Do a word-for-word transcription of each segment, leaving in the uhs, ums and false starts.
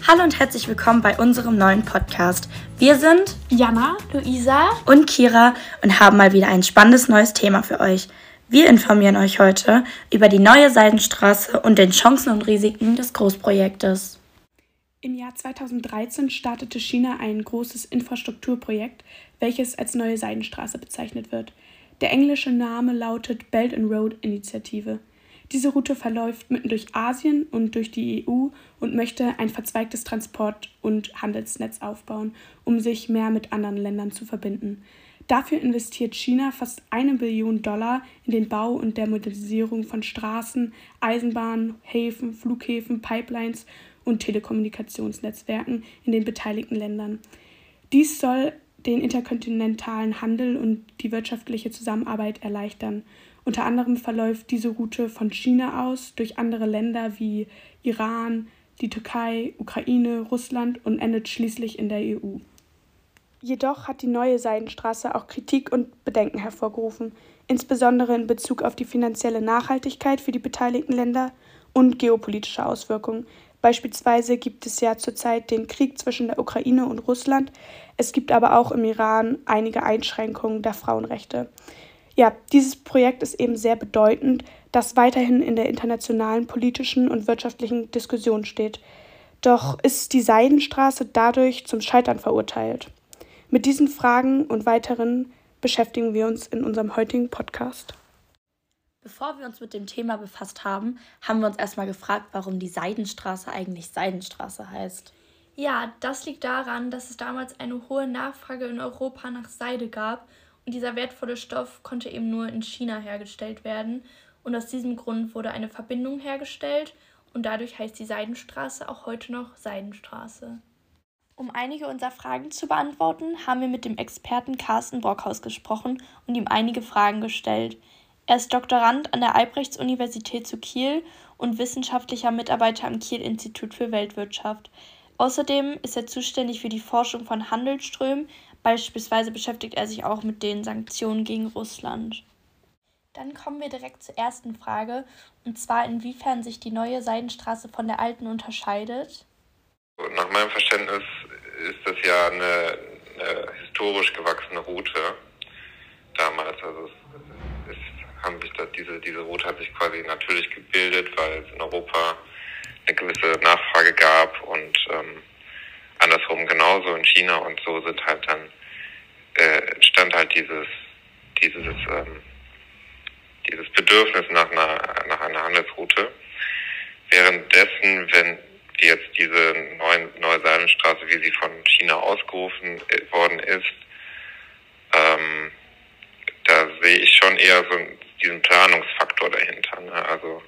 Hallo und herzlich willkommen bei unserem neuen Podcast. Wir sind Jana, Luisa und Kira und haben mal wieder ein spannendes neues Thema für euch. Wir informieren euch heute über die neue Seidenstraße und den Chancen und Risiken des Großprojektes. Im Jahr zweitausenddreizehn startete China ein großes Infrastrukturprojekt, welches als neue Seidenstraße bezeichnet wird. Der englische Name lautet Belt and Road Initiative. Diese Route verläuft mitten durch Asien und durch die E U und möchte ein verzweigtes Transport- und Handelsnetz aufbauen, um sich mehr mit anderen Ländern zu verbinden. Dafür investiert China fast eine Billion Dollar in den Bau und der Modernisierung von Straßen, Eisenbahnen, Häfen, Flughäfen, Pipelines und Telekommunikationsnetzwerken in den beteiligten Ländern. Dies soll den interkontinentalen Handel und die wirtschaftliche Zusammenarbeit erleichtern. Unter anderem verläuft diese Route von China aus durch andere Länder wie Iran, die Türkei, Ukraine, Russland und endet schließlich in der E U. Jedoch hat die neue Seidenstraße auch Kritik und Bedenken hervorgerufen, insbesondere in Bezug auf die finanzielle Nachhaltigkeit für die beteiligten Länder und geopolitische Auswirkungen. Beispielsweise gibt es ja zurzeit den Krieg zwischen der Ukraine und Russland. Es gibt aber auch im Iran einige Einschränkungen der Frauenrechte. Ja, dieses Projekt ist eben sehr bedeutend, das weiterhin in der internationalen politischen und wirtschaftlichen Diskussion steht. Doch ist die Seidenstraße dadurch zum Scheitern verurteilt? Mit diesen Fragen und weiteren beschäftigen wir uns in unserem heutigen Podcast. Bevor wir uns mit dem Thema befasst haben, haben wir uns erstmal gefragt, warum die Seidenstraße eigentlich Seidenstraße heißt. Ja, das liegt daran, dass es damals eine hohe Nachfrage in Europa nach Seide gab und dieser wertvolle Stoff konnte eben nur in China hergestellt werden und aus diesem Grund wurde eine Verbindung hergestellt und dadurch heißt die Seidenstraße auch heute noch Seidenstraße. Um einige unserer Fragen zu beantworten, haben wir mit dem Experten Carsten Brockhaus gesprochen und ihm einige Fragen gestellt. Er ist Doktorand an der Albrechts-Universität zu Kiel und wissenschaftlicher Mitarbeiter am Kiel-Institut für Weltwirtschaft. Außerdem ist er zuständig für die Forschung von Handelsströmen, beispielsweise beschäftigt er sich auch mit den Sanktionen gegen Russland. Dann kommen wir direkt zur ersten Frage, und zwar inwiefern sich die neue Seidenstraße von der alten unterscheidet. Nach meinem Verständnis ist das ja eine, eine historisch gewachsene Route damals. Also es, es haben sich da, diese, diese Route hat sich quasi natürlich gebildet, weil es in Europa eine gewisse Nachfrage gab und ähm, andersrum genauso in China, und so sind halt dann äh, entstand halt dieses dieses ähm, dieses Bedürfnis nach einer nach einer Handelsroute. Währenddessen, wenn jetzt diese neuen, neue Seidenstraße, wie sie von China ausgerufen worden ist, ähm, da sehe ich schon eher so diesen Planungsfaktor dahinter. Ne? Also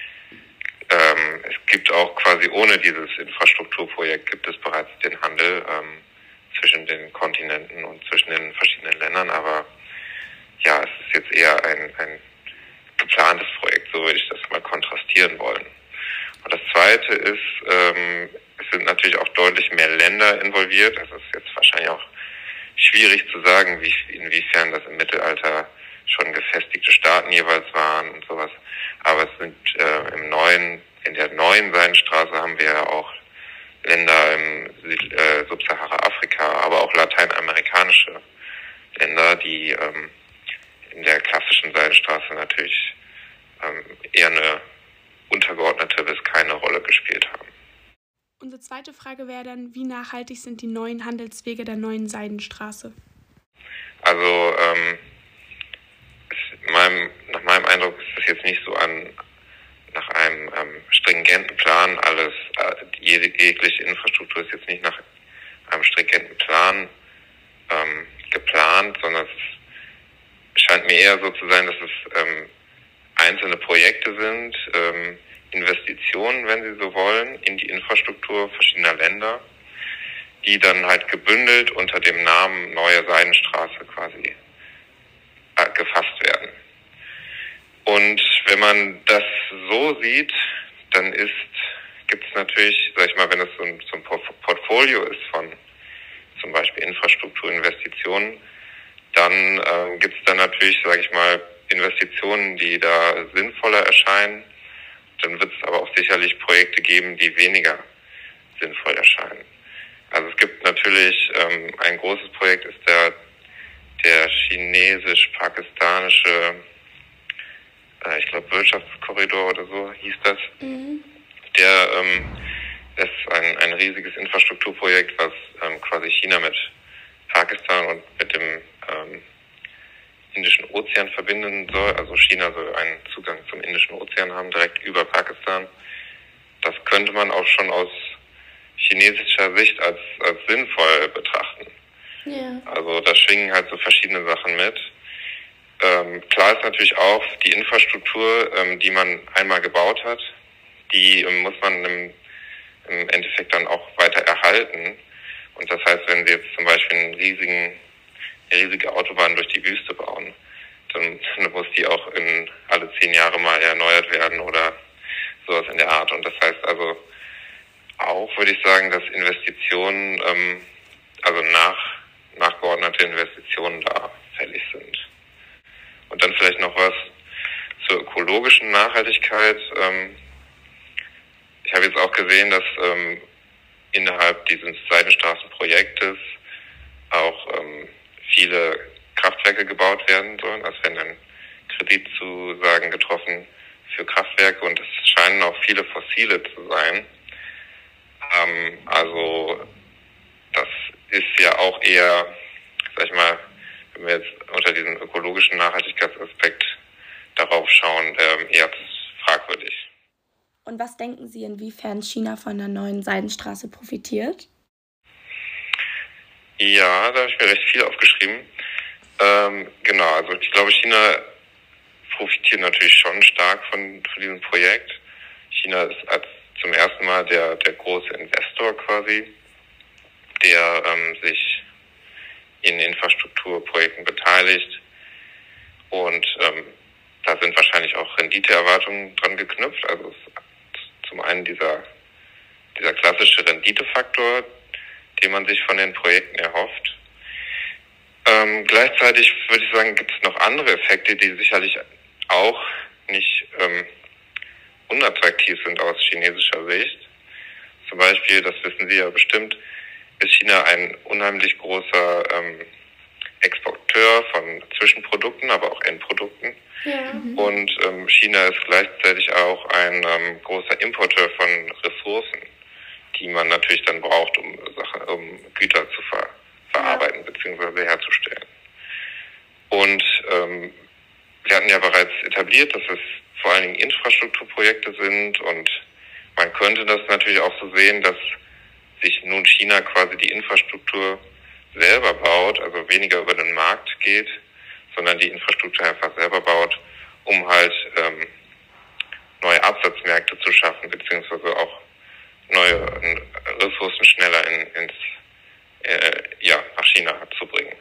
ähm, es gibt auch quasi ohne dieses Infrastrukturprojekt gibt es bereits den Handel ähm, zwischen den Kontinenten und zwischen den verschiedenen Ländern, aber ja, es ist jetzt eher ein, ein geplantes Projekt, so würde ich das mal kontrastieren wollen. Und das Zweite ist, ähm, es sind natürlich auch deutlich mehr Länder involviert. Es ist jetzt wahrscheinlich auch schwierig zu sagen, wie, inwiefern das im Mittelalter schon gefestigte Staaten jeweils waren und sowas. Aber es sind äh, im neuen, in der neuen Seidenstraße haben wir ja auch Länder im Süd, äh, Subsahara-Afrika, aber auch lateinamerikanische Länder, die ähm, in der klassischen Seidenstraße natürlich ähm, eher eine untergeordnete bis keine Rolle gespielt haben. Unsere zweite Frage wäre dann, wie nachhaltig sind die neuen Handelswege der neuen Seidenstraße? Also ähm, es, meinem, nach meinem Eindruck ist es jetzt nicht so an nach einem ähm, stringenten Plan alles, äh, jede, jegliche Infrastruktur ist jetzt nicht nach einem stringenten Plan ähm, geplant, sondern es scheint mir eher so zu sein, dass es ähm, einzelne Projekte sind, ähm, Investitionen, wenn Sie so wollen, in die Infrastruktur verschiedener Länder, die dann halt gebündelt unter dem Namen Neue Seidenstraße quasi äh, gefasst werden. Und wenn man das so sieht, dann ist, gibt es natürlich, sag ich mal, wenn es so ein, so ein Portfolio ist von zum Beispiel Infrastrukturinvestitionen, dann äh, gibt es dann natürlich, sage ich mal, Investitionen, die da sinnvoller erscheinen. Dann wird es aber auch sicherlich Projekte geben, die weniger sinnvoll erscheinen. Also es gibt natürlich ähm, ein großes Projekt, ist der, der chinesisch-pakistanische, äh, ich glaube Wirtschaftskorridor oder so hieß das. Mhm. Der ähm, ist ein, ein riesiges Infrastrukturprojekt, was ähm, quasi China mit Pakistan und mit dem ähm, Indischen Ozean verbinden soll. Also China soll einen Zugang zum Indischen Ozean haben, direkt über Pakistan. Das könnte man auch schon aus chinesischer Sicht als, als sinnvoll betrachten. Yeah. Also da schwingen halt so verschiedene Sachen mit. Ähm, klar ist natürlich auch die Infrastruktur, ähm, die man einmal gebaut hat, die ähm, muss man im, im Endeffekt dann auch weiter erhalten. Und das heißt, wenn Sie jetzt zum Beispiel einen riesigen, eine riesige Autobahn durch die Wüste bauen, dann, dann muss die auch in alle zehn Jahre mal erneuert werden oder sowas in der Art. Und das heißt also auch, würde ich sagen, dass Investitionen, ähm, also nach, nachgeordnete Investitionen da fällig sind. Und dann vielleicht noch was zur ökologischen Nachhaltigkeit. Ähm, ich habe jetzt auch gesehen, dass ähm, innerhalb dieses Seidenstraßenprojektes auch ähm, viele Kraftwerke gebaut werden sollen. Also werden dann Kreditzusagen getroffen für Kraftwerke und es scheinen auch viele fossile zu sein. Ähm, also das ist ja auch eher, sag ich mal, wenn wir jetzt unter diesem ökologischen Nachhaltigkeitsaspekt darauf schauen, ähm, eher fragwürdig. Und was denken Sie, inwiefern China von der neuen Seidenstraße profitiert? Ja, da habe ich mir recht viel aufgeschrieben. Ähm, genau, also ich glaube, China profitiert natürlich schon stark von, von diesem Projekt. China ist als zum ersten Mal der, der große Investor quasi, der ähm, sich in Infrastrukturprojekten beteiligt. Und ähm, da sind wahrscheinlich auch Renditeerwartungen dran geknüpft. Also es ist zum einen dieser, dieser klassische Renditefaktor, den man sich von den Projekten erhofft. Ähm, gleichzeitig würde ich sagen, gibt es noch andere Effekte, die sicherlich auch nicht ähm, unattraktiv sind aus chinesischer Sicht. Zum Beispiel, das wissen Sie ja bestimmt, ist China ein unheimlich großer ähm, Exporteur von Zwischenprodukten, aber auch Endprodukten. Ja. Und ähm, China ist gleichzeitig auch ein ähm, großer Importeur von Ressourcen, die man natürlich dann braucht, um Sachen, um Güter zu ver- verarbeiten ja. bzw. herzustellen. Und ähm, wir hatten ja bereits etabliert, dass es vor allen Dingen Infrastrukturprojekte sind und man könnte das natürlich auch so sehen, dass sich nun China quasi die Infrastruktur selber baut, also weniger über den Markt geht, sondern die Infrastruktur einfach selber baut, um halt ähm, neue Absatzmärkte zu schaffen, beziehungsweise auch neue Ressourcen schneller in, ins äh, ja nach China zu bringen.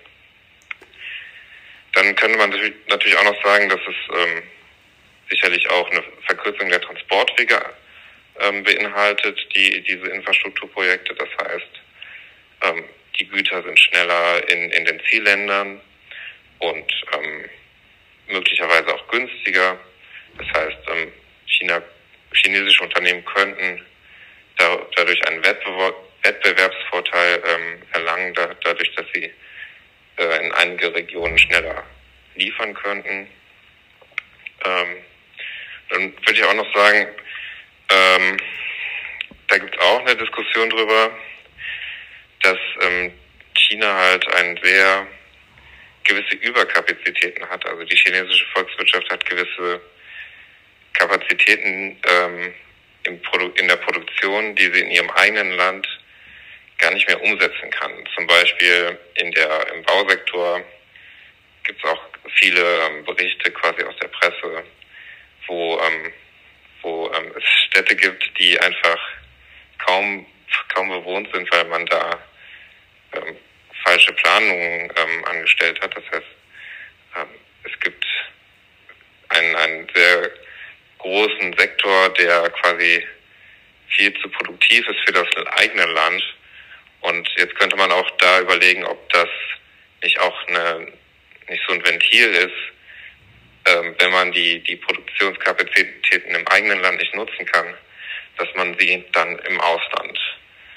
Dann könnte man natürlich auch noch sagen, dass es ähm, sicherlich auch eine Verkürzung der Transportwege ähm, beinhaltet, die diese Infrastrukturprojekte. Das heißt, ähm, die Güter sind schneller in, in den Zielländern und ähm, möglicherweise auch günstiger. Das heißt, ähm, China, chinesische Unternehmen könnten da, dadurch einen Wettbewerb, Wettbewerbsvorteil ähm, erlangen, da, dadurch, dass sie äh, in einige Regionen schneller liefern könnten. Ähm, dann würde ich auch noch sagen, ähm, da gibt es auch eine Diskussion drüber, dass ähm, China halt ein sehr gewisse Überkapazitäten hat. Also die chinesische Volkswirtschaft hat gewisse Kapazitäten ähm, im Produ- in der Produktion, die sie in ihrem eigenen Land gar nicht mehr umsetzen kann. Zum Beispiel in der im Bausektor gibt es auch viele ähm, Berichte quasi aus der Presse, wo ähm, wo ähm, es Städte gibt, die einfach kaum kaum bewohnt sind, weil man da ähm, falsche Planungen ähm, angestellt hat. Das heißt, ähm, es gibt einen einen sehr großen Sektor, der quasi viel zu produktiv ist für das eigene Land. Und jetzt könnte man auch da überlegen, ob das nicht auch eine, nicht so ein Ventil ist, ähm, wenn man die, die Produktionskapazitäten im eigenen Land nicht nutzen kann, dass man sie dann im Ausland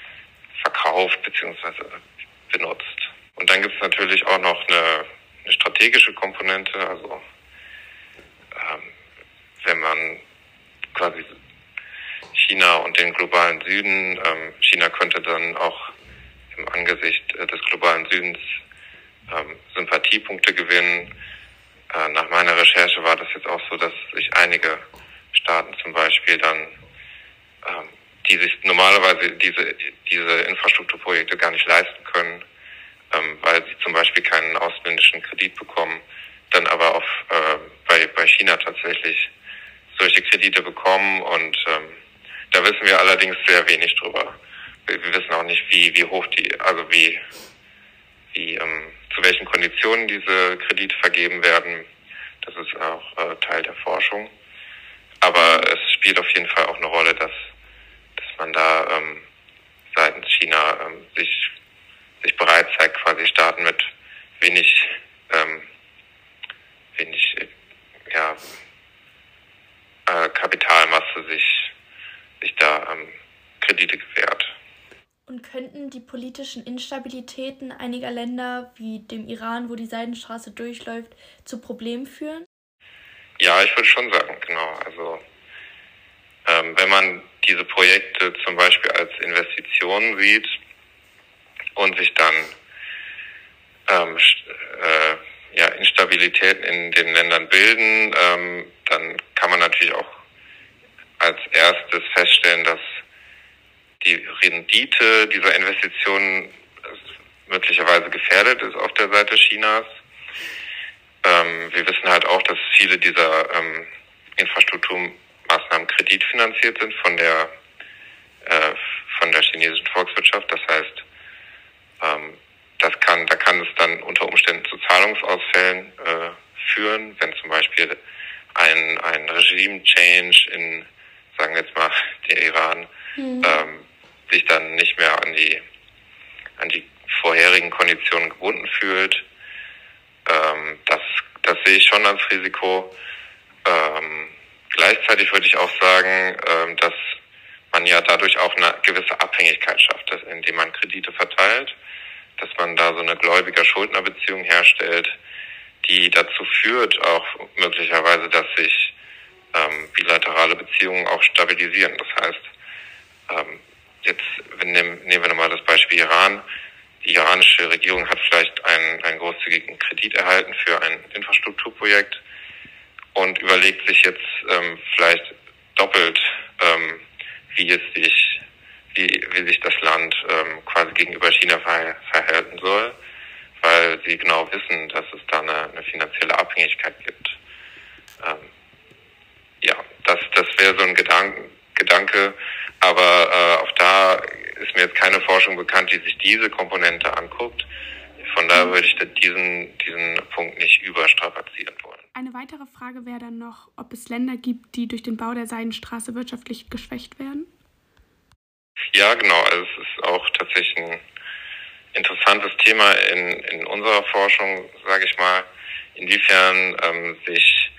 verkauft bzw. benutzt. Und dann gibt es natürlich auch noch eine, eine strategische Komponente, also ähm, wenn man quasi China und den globalen Süden, ähm, China könnte dann auch im Angesicht äh, des globalen Südens ähm, Sympathiepunkte gewinnen. Äh, nach meiner Recherche war das jetzt auch so, dass sich einige Staaten zum Beispiel dann, ähm, die sich normalerweise diese, diese Infrastrukturprojekte gar nicht leisten können, ähm, weil sie zum Beispiel keinen ausländischen Kredit bekommen, dann aber auf, äh, bei, bei China tatsächlich solche Kredite bekommen und ähm, da wissen wir allerdings sehr wenig drüber. Wir, wir wissen auch nicht, wie, wie hoch die, also wie, wie, ähm, zu welchen Konditionen diese Kredite vergeben werden. Das ist auch äh, Teil der Forschung. Aber es spielt auf jeden Fall auch eine Rolle, dass, dass man da ähm, seitens China ähm, sich, sich bereit zeigt, quasi Staaten mit wenig, ähm, wenig, ja, äh, Kapitalmasse sich, sich da ähm, Kredite gewährt. Und könnten die politischen Instabilitäten einiger Länder, wie dem Iran, wo die Seidenstraße durchläuft, zu Problemen führen? Ja, ich würde schon sagen, genau. Also ähm, wenn man diese Projekte zum Beispiel als Investitionen sieht und sich dann ähm, äh, ja, Instabilitäten in den Ländern bilden, ähm, dann kann man natürlich auch als erstes feststellen, dass die Rendite dieser Investitionen möglicherweise gefährdet ist auf der Seite Chinas. Ähm, wir wissen halt auch, dass viele dieser ähm, Infrastrukturmaßnahmen kreditfinanziert sind von der äh, von der chinesischen Volkswirtschaft. Das heißt, ähm, das kann, da kann es dann unter Umständen zu Zahlungsausfällen äh, führen, wenn zum Beispiel ein ein Regime-Change in, sagen wir jetzt mal, der Iran mhm. ähm, sich dann nicht mehr an die an die vorherigen Konditionen gebunden fühlt. Ähm, das das sehe ich schon als Risiko. Ähm, gleichzeitig würde ich auch sagen, ähm, dass man ja dadurch auch eine gewisse Abhängigkeit schafft, dass, indem man Kredite verteilt, dass man da so eine Gläubiger-Schuldner-Beziehung herstellt, die dazu führt auch möglicherweise, dass sich ähm, bilaterale Beziehungen auch stabilisieren. Das heißt, ähm, jetzt nehmen, nehmen wir nochmal das Beispiel Iran. Die iranische Regierung hat vielleicht einen, einen großzügigen Kredit erhalten für ein Infrastrukturprojekt und überlegt sich jetzt ähm, vielleicht doppelt, ähm, wie es sich, wie, wie sich das Land ähm, quasi gegenüber China ver, verhalten soll, weil sie genau wissen, dass es da eine, eine finanzielle Abhängigkeit gibt. Ähm, ja, das, das wäre so ein Gedanken, Gedanke, aber äh, auch da ist mir jetzt keine Forschung bekannt, die sich diese Komponente anguckt. Von daher würde ich diesen, diesen Punkt nicht überstrapazieren wollen. Eine weitere Frage wäre dann noch, ob es Länder gibt, die durch den Bau der Seidenstraße wirtschaftlich geschwächt werden? Ja, genau. Also es ist auch tatsächlich ein interessantes Thema in, in unserer Forschung, sage ich mal, inwiefern ähm, sich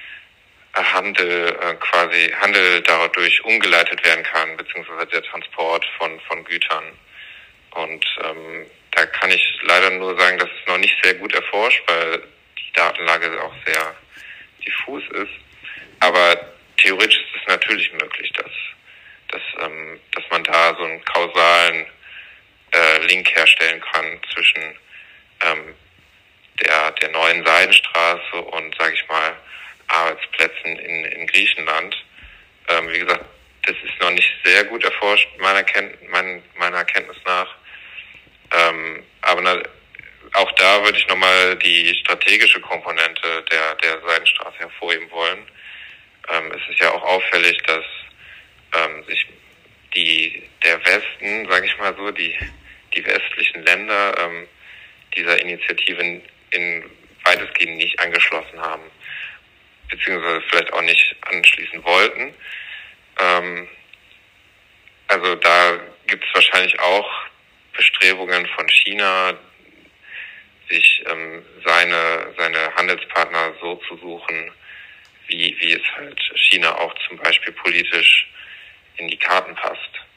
Handel äh, quasi Handel dadurch umgeleitet werden kann, beziehungsweise der Transport von von Gütern. Und ähm, da kann ich leider nur sagen, dass es noch nicht sehr gut erforscht, weil die Datenlage auch sehr diffus ist. Aber theoretisch ist es natürlich möglich, dass dass ähm, dass man da so einen kausalen äh, Link herstellen kann zwischen ähm, der der neuen Seidenstraße und, sage ich mal, Arbeitsplätzen in, in Griechenland. Ähm, wie gesagt, das ist noch nicht sehr gut erforscht, meiner, Ken- mein, meiner Kenntnis nach. Ähm, aber na, auch da würde ich nochmal die strategische Komponente der, der Seidenstraße hervorheben wollen. Ähm, es ist ja auch auffällig, dass ähm, sich die der Westen, sage ich mal so, die, die westlichen Länder ähm, dieser Initiative in, in weitestgehend nicht angeschlossen haben, beziehungsweise vielleicht auch nicht anschließen wollten. Ähm, also da gibt es wahrscheinlich auch Bestrebungen von China, sich ähm, seine seine Handelspartner so zu suchen, wie wie es halt China auch zum Beispiel politisch in die Karten passt.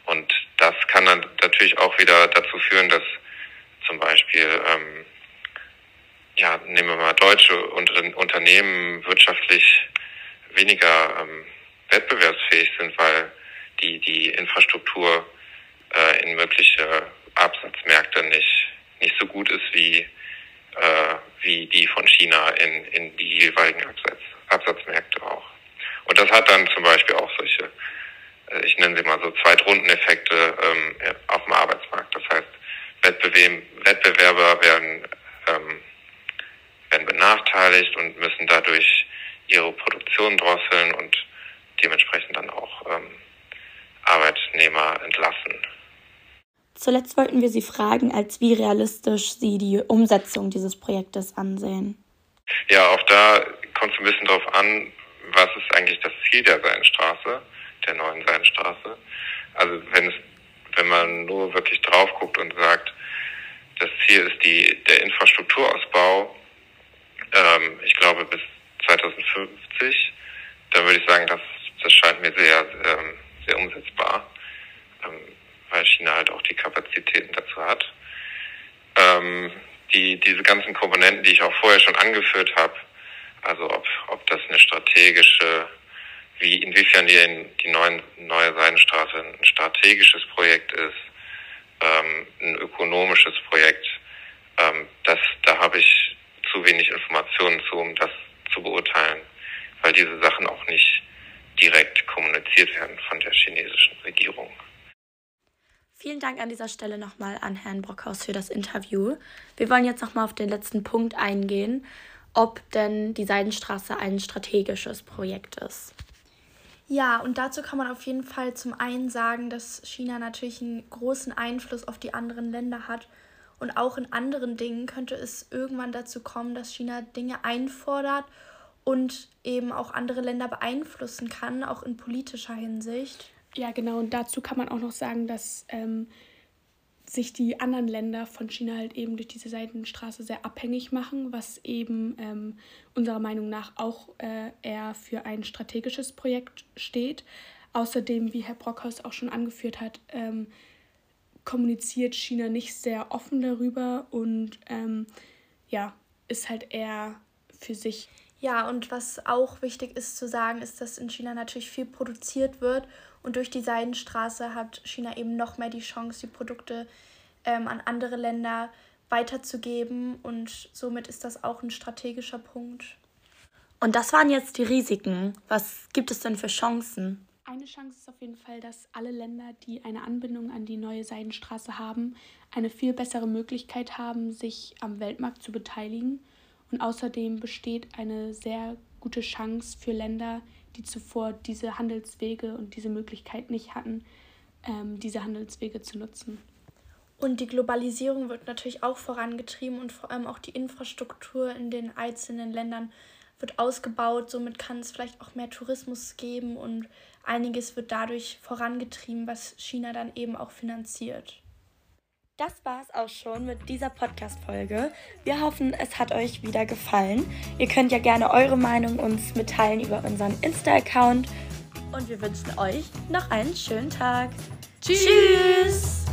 Und das kann dann natürlich auch wieder dazu führen, dass zum Beispiel, ähm, ja, nehmen wir mal deutsche Unter- Unternehmen wirtschaftlich weniger ähm, wettbewerbsfähig sind, weil die, die Infrastruktur äh, in mögliche Absatzmärkte nicht, nicht so gut ist wie, äh, wie die von China in, in die jeweiligen Absatz, Absatzmärkte auch. Und das hat dann zum Beispiel auch solche, äh, ich nenne sie mal so Zweitrundeneffekte ähm, auf dem Arbeitsmarkt. Das heißt, Wettbewerb, Wettbewerber werden, ähm, werden benachteiligt und müssen dadurch ihre Produktion drosseln und dementsprechend dann auch ähm, Arbeitnehmer entlassen. Zuletzt wollten wir Sie fragen, als wie realistisch Sie die Umsetzung dieses Projektes ansehen. Ja, auch da kommt es ein bisschen drauf an, was ist eigentlich das Ziel der Seidenstraße, der neuen Seidenstraße. Also wenn es, wenn man nur wirklich drauf guckt und sagt, das Ziel ist die, der Infrastrukturausbau, ähm, ich glaube bis zweitausendfünfzig, dann würde ich sagen, das, das scheint mir sehr, ähm, sehr umsetzbar, ähm, weil China halt auch die Kapazitäten dazu hat. Ähm, die, diese ganzen Komponenten, die ich auch vorher schon angeführt habe, also ob, ob das eine strategische, wie inwiefern die, die neuen, neue Seidenstraße ein strategisches Projekt ist, ähm, ein ökonomisches Projekt, ähm, das, da habe ich zu wenig Informationen zu, um das zu beurteilen, weil diese Sachen auch nicht direkt kommuniziert werden von der chinesischen Regierung. Vielen Dank an dieser Stelle nochmal an Herrn Brockhaus für das Interview. Wir wollen jetzt nochmal auf den letzten Punkt eingehen, ob denn die Seidenstraße ein strategisches Projekt ist. Ja, und dazu kann man auf jeden Fall zum einen sagen, dass China natürlich einen großen Einfluss auf die anderen Länder hat. Und auch in anderen Dingen könnte es irgendwann dazu kommen, dass China Dinge einfordert und eben auch andere Länder beeinflussen kann, auch in politischer Hinsicht. Ja, genau. Und dazu kann man auch noch sagen, dass ähm, sich die anderen Länder von China halt eben durch diese Seidenstraße sehr abhängig machen, was eben ähm, unserer Meinung nach auch äh, eher für ein strategisches Projekt steht. Außerdem, wie Herr Brockhaus auch schon angeführt hat, ähm, kommuniziert China nicht sehr offen darüber und ähm, ja, ist halt eher für sich. Ja, und was auch wichtig ist zu sagen, ist, dass in China natürlich viel produziert wird und durch die Seidenstraße hat China eben noch mehr die Chance, die Produkte ähm, an andere Länder weiterzugeben und somit ist das auch ein strategischer Punkt. Und das waren jetzt die Risiken. Was gibt es denn für Chancen? Eine Chance ist auf jeden Fall, dass alle Länder, die eine Anbindung an die neue Seidenstraße haben, eine viel bessere Möglichkeit haben, sich am Weltmarkt zu beteiligen. Und außerdem besteht eine sehr gute Chance für Länder, die zuvor diese Handelswege und diese Möglichkeit nicht hatten, ähm, diese Handelswege zu nutzen. Und die Globalisierung wird natürlich auch vorangetrieben und vor allem auch die Infrastruktur in den einzelnen Ländern wird ausgebaut. Somit kann es vielleicht auch mehr Tourismus geben und einiges wird dadurch vorangetrieben, was China dann eben auch finanziert. Das war es auch schon mit dieser Podcast-Folge. Wir hoffen, es hat euch wieder gefallen. Ihr könnt ja gerne eure Meinung uns mitteilen über unseren Insta-Account. Und wir wünschen euch noch einen schönen Tag. Tschüss! Tschüss.